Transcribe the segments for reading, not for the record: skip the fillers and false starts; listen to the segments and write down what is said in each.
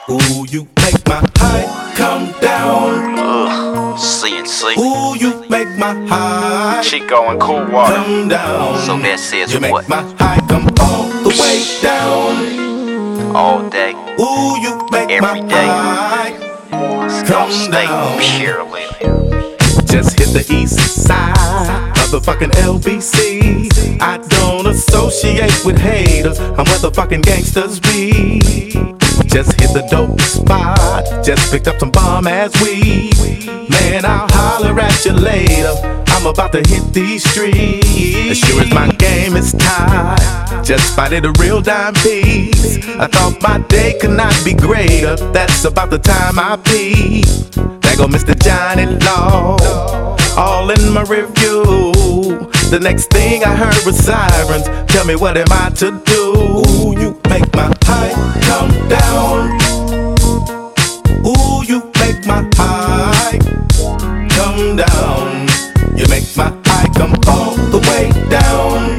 Ooh, you make my high come down. CNC. Ooh, you make my high Chico and Cool Water. come down. So that says you what? make my high come all the way down. All day, Ooh, you make every my day. high It's gonna come stay down. purely. Just hit the east side of the fucking LBC. I don't associate with haters. I'm where the fucking gangsters be. Just hit the dope spot. Just picked up some bomb ass weed. Man, I'll holler at you later. I'm about to hit these streets. As sure as my game is tied, just spotted a real dime piece. I thought my day could not be greater. That's about the time I peep. There go Mr. Johnny Law, all in my review. The next thing I heard was sirens. Tell me, what am I to do? Ooh, you make my high come down. Ooh, you make my high come down. You make my high come all the way down.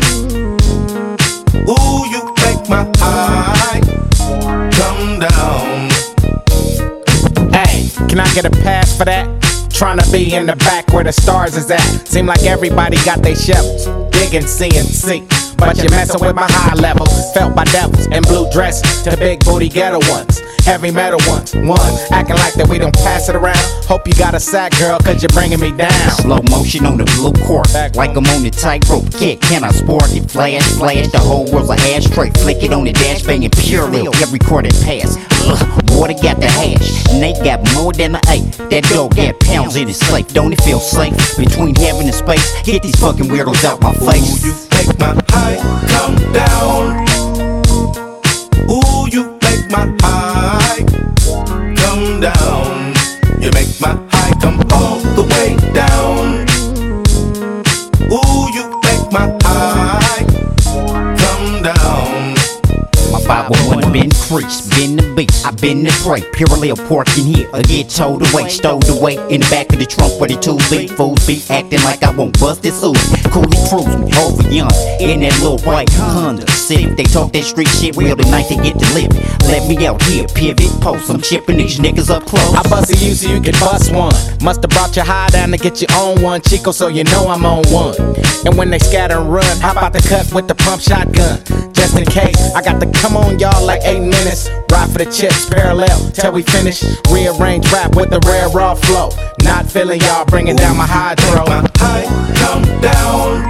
Ooh, you make my high come down. Hey, can I get a pass for that? Tryna be in the back where the stars is at. Seem like everybody got they shovels, digging CNC. But you're messing with my high levels. Felt by devils in blue dresses to big booty ghetto ones, heavy metal ones. One, acting like that we don't pass it around. Hope you got a sack, girl, cause you're bringing me down. Slow motion on the blue court, like I'm on the tightrope kick. Can I sport it? Flash, flash, the whole world's a ashtray. Flick it on the dash, banging pure lil. Every quarter pass. Water got the hash, Nate got more than an 8. That dog got pounds in his safe. Don't it feel safe between heaven and space? Get these fucking weirdos out my face. Ooh, you make my high come down. Ooh, you make my high come down. You make my high come all the way down. Ooh, you make my high come down. My 501 been creased, been the beast, I've been the prey. Purely a pork in here, I get towed away, stowed away in the back of the trunk where the two big fools be acting like I won't bust this ooze. Coolly cruise me over young in that little white Honda Civic. They talk that street shit real tonight, they get to live it. Let me out here, pivot, post. I'm chipping these niggas up close. I bust a you so you can bust one. Must've brought your high down to get your own one, Chico, so you know I'm on one. And when they scatter and run, how about the cut with the pump shotgun? Just in case, I got to come on y'all like 8 minutes. Ride for the chips, parallel till we finish. Rearrange rap with the rare raw flow. Not feeling y'all, bringing down my hydro. My high come down.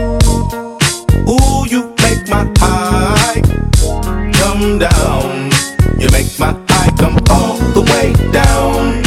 Ooh, you make my high come down. You make my high come all the way down.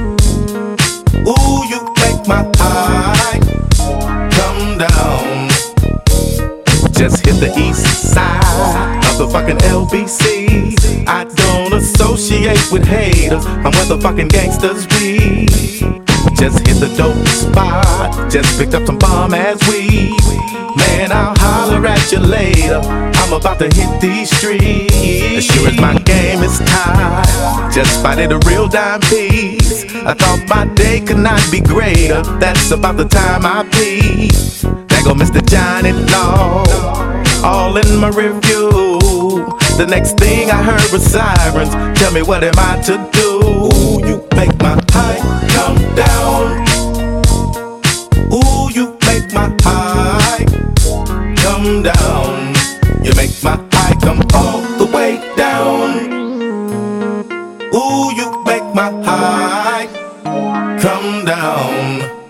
Ooh, you make my high come down. Just hit the east side of the fucking LBC. I don't associate with haters. I'm where the fucking gangsters be. Just hit the dope spot. Just picked up some bomb ass weed. Man, I'll holler at you later. I'm about to hit these streets. As sure as my game is tied, just spotted a real dime piece. I thought my day could not be greater. That's about the time I peep. There go Mr. Johnny Law, all in my review. The next thing I heard was sirens. Tell me, what am I to do? Ooh, you make my high come down. Ooh, you make my high come down. You make my high come all the way down. Ooh, you make my high come down.